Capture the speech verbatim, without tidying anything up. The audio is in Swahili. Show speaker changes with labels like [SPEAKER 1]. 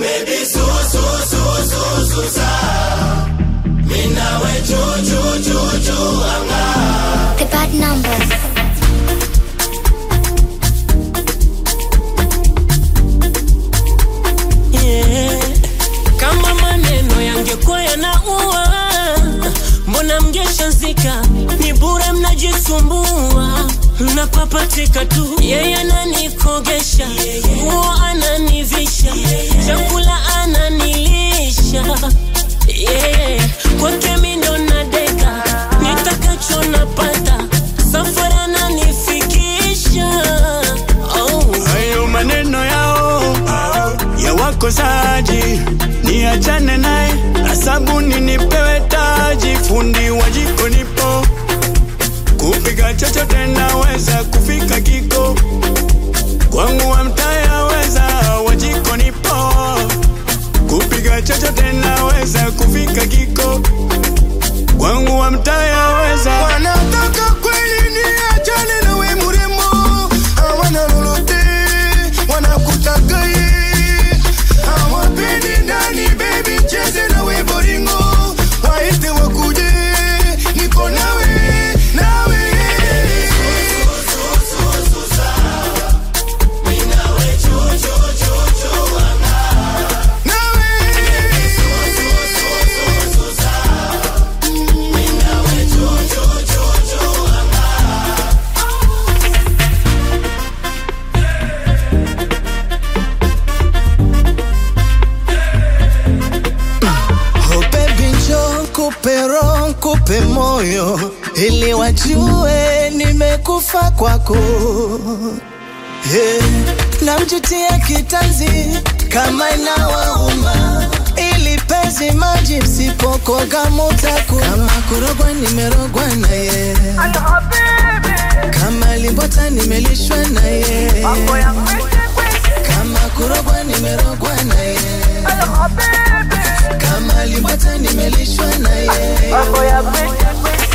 [SPEAKER 1] maybe so so so so so sa mina we jo jo jo jo anga
[SPEAKER 2] the bad number.
[SPEAKER 3] Yeah, kama maneno yangekuwa yanaua, mbona mngeshazika? Ni bure mnajisumbua, napapatika tu. Yeye ananikogesha, nguo ananivisha, chakula ananilisha. Yeah, kwake mimi ndo nadeka, nitakacho napata, safari ananifikisha. Oh,
[SPEAKER 4] hayo maneno yao ya wakosaji, niachane naye, na sabuni nipewe taji, fundi wa jiko nipo, kupika chochote naweza, kufika kiko kwangu wa mtaya weza, wajiko nipo, kupika chochote naweza, kufika kiko kwangu wa mtaya weza.
[SPEAKER 5] Wanataka kweli niachane na we muremo, hawana lolote, wanakutaka ye, hawapendi ndani baby, cheze na we boringo, waite wakuje, niko nawe, nawe. Kupe kupe moyo ili wajue nimekufa kwako. Hey, namjutia kitanzi kama inawauma, ili pezi maji msipokoga mutaku. Kama kurogwa nimerogwa na ye, kama limbota nimelishwa na ye, kama kurogwa nimerogwa na ye, kama limbota nimelishwa na ye.